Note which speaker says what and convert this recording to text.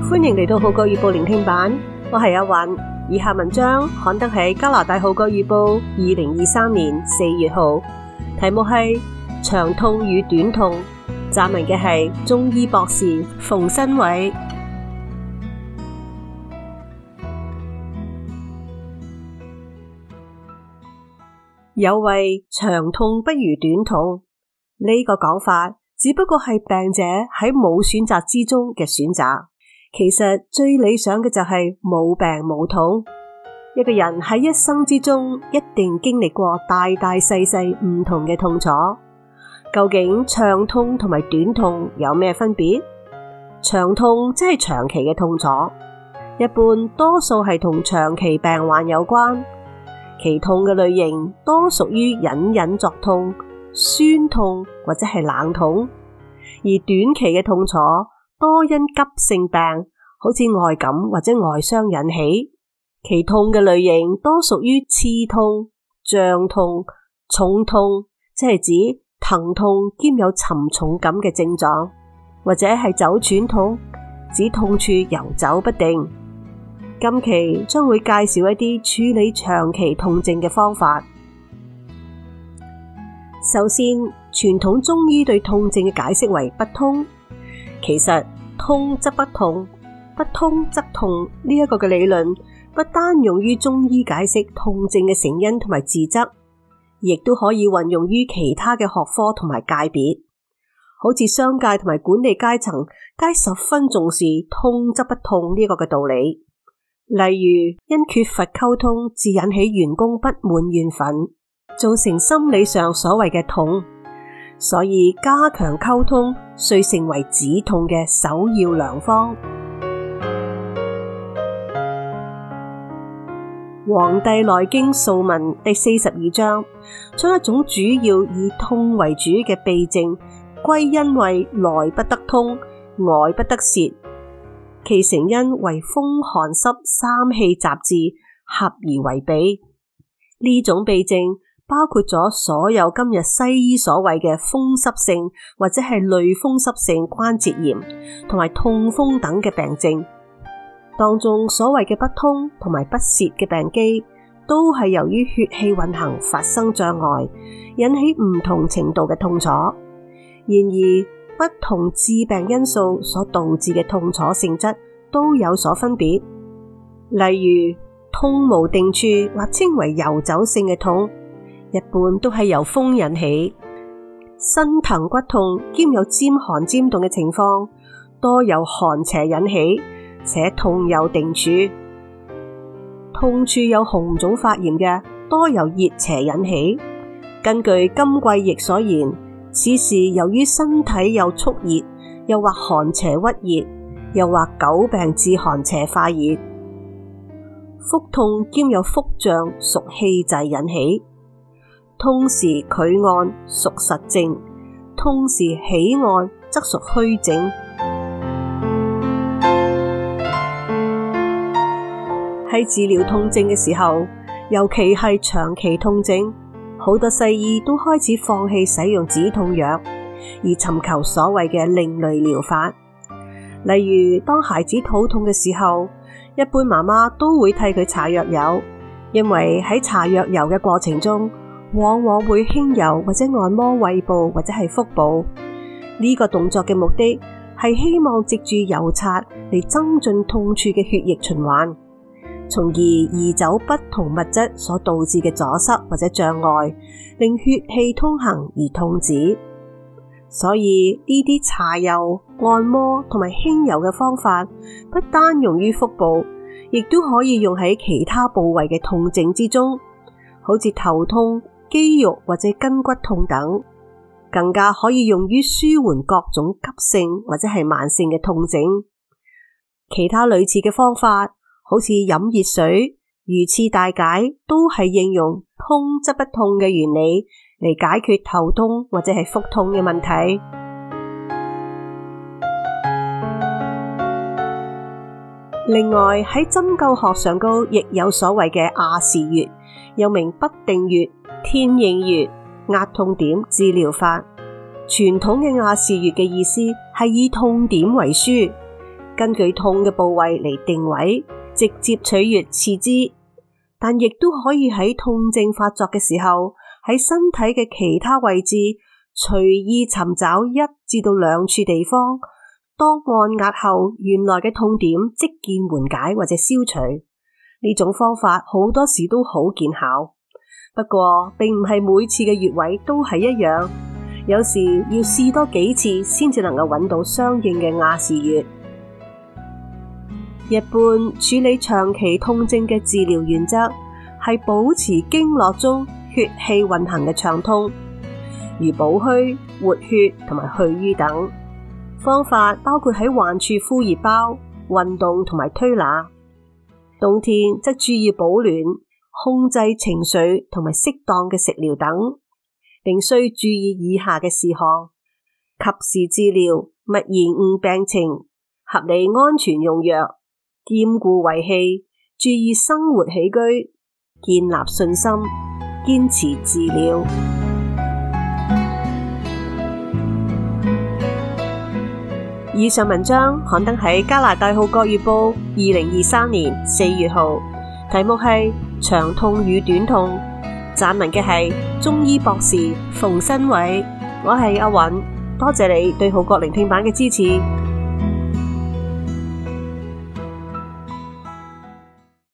Speaker 1: 歡迎嚟到《號角月報》聆聽版，我係阿韻。以下文章刊登喺加拿大《號角月報》2023年4月號，題目係長痛與短痛，撰文嘅係中醫博士馮新偉。有謂長痛不如短痛，呢個講法只不過係病者喺冇選擇之中嘅選擇。其實最理想嘅就係冇病冇痛。一個人喺一生之中一定經歷過大大細細唔同嘅痛楚。究竟長痛同埋短痛有咩分別？長痛即係長期嘅痛楚，一般多數係同長期病患有關。其痛嘅類型多屬於隱隱作痛、酸痛或者係冷痛，而短期嘅痛楚多因急性病，好似外感或者外傷引起。其痛嘅類型多屬於刺痛、脹痛、重痛，即係指疼痛兼有沉重感嘅症狀，或者係走轉痛，指痛處游走不定。今期將會介紹一啲處理長期痛症嘅方法。首先，傳統中醫對痛症嘅解釋為不通。其實通則不痛，不通則痛呢一個嘅理論，不單用於中醫解釋痛症嘅成因同埋治則，亦都可以運用於其他嘅學科同埋界別。好似商界同埋管理階層皆十分重視通則不痛呢個嘅道理。例如因缺乏溝通，致引起員工不滿怨憤，造成心理上所謂嘅痛，所以加強溝通遂成為止痛嘅首要良方。《黃帝內經素問》第42章將一種主要以痛為主嘅痹症歸因為內不得通，外不得泄，其成因為風寒濕三氣雜致合而為痹。呢種痹症包括咗所有今日西醫所謂嘅風濕性或者係類風濕性關節炎同埋痛風等嘅病症。當中所謂嘅不通同埋不泄嘅病機，都係由於血氣運行發生障礙，引起唔同程度嘅痛楚。然而，不同致病因素所導致嘅痛楚性質都有所分別。例如，痛無定處或稱為游走性嘅痛，一般都係由風引起；身疼骨痛兼有沾寒沾凍嘅情況，多由寒邪引起，且痛有定處。痛處有紅腫發炎嘅，多由熱邪引起。根據金匱易所言，此時由於身體有蓄熱，又或寒邪鬱熱，又或久病致寒邪化熱。腹痛兼有腹脹屬氣滯引起。痛時拒按屬實症，痛時喜按則屬虛症。喺治療痛症嘅時候，尤其係長期痛症，好多西醫都開始放棄使用止痛藥，而尋求所謂嘅另類療法。例如，當孩子肚痛嘅時候，一般媽媽都會替佢搽藥油，因為喺搽藥油嘅過程中，往往會輕柔或者按摩胃部或者係腹部。呢個動作嘅目的係希望藉住油擦嚟增進痛處嘅血液循環，從而移走不同物質所導致嘅阻塞或者障礙，令血氣通行而痛止。所以呢啲搽油、按摩同埋輕柔嘅方法，不單用於腹部，亦都可以用喺其他部位嘅痛症之中，好似頭痛、肌肉或者筋骨痛等，更加可以用於舒緩各種急性或者係慢性嘅痛症。其他類似嘅方法，好似飲熱水、魚刺大解，都係應用通則不痛嘅原理嚟解決頭痛或者係腹痛嘅問題。另外喺針灸學上高，亦有所謂嘅亞視穴，又名不定穴、天應穴、壓痛點治療法。傳統嘅亞視穴嘅意思係以痛點為樞， 根據痛嘅部位嚟定位，直接取穴刺之，但亦都可以喺痛症發作嘅時候，喺身體嘅其他位置隨意尋找1至到2處地方，當按壓後，原來嘅痛點即見緩解或者消除。呢種方法好多時都好見效，不過並唔係每次嘅穴位都係一樣，有時要試多幾次先至能夠揾到相應嘅亞視穴。一般處理長期痛症嘅治療原則係保持經絡中血氣運行嘅暢通，如補虛、活血同埋去瘀等。方法包括喺患處敷熱包、運動同埋推拿。冬天則注意保暖、控制情緒同埋適當嘅食療等，並需注意以下嘅事項：及時治療，勿延誤病情，合理安全用藥，兼顧衛氣，注意生活起居，建立信心，堅持治療。以上文章刊登喺加拿大《號角月報》2023年4月號，題目係長痛與短痛，撰文嘅係中醫博士馮新偉。我係阿韻，多謝你對《號角聆聽版》嘅支持。